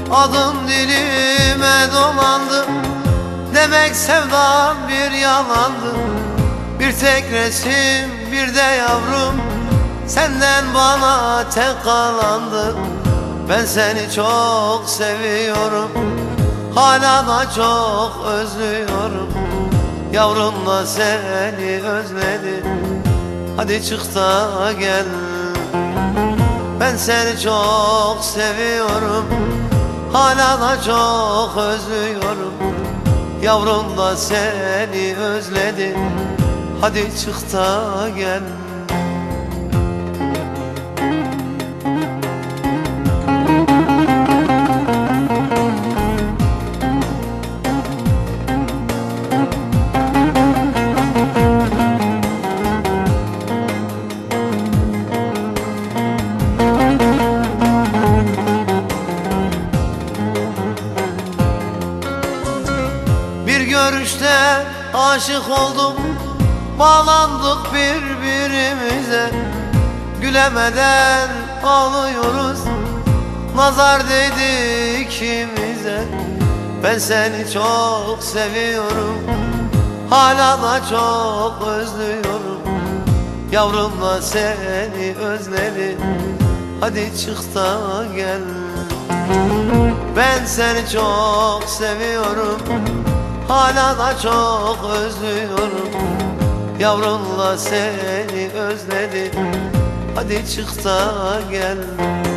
Adım dilime dolandı, demek sevdam bir yalandı. Bir tek resim, bir de yavrum, senden bana tek kalandı. Ben seni çok seviyorum, hala da çok özlüyorum. Yavrum da seni özledi, hadi çık da gel. Ben seni çok seviyorum, hala da çok özlüyorum. Yavrum da seni özledi, hadi çık da gel. Bir görüşte aşık oldum, bağlandık birbirimize. Gülemeden ağlıyoruz, nazar değdi ikimize. Ben seni çok seviyorum, hala da çok özlüyorum. Yavrum da seni özledim, hadi çık da gel. Ben seni çok seviyorum, hala da çok özlüyorum. Yavrumla seni özledim, hadi çık da gel.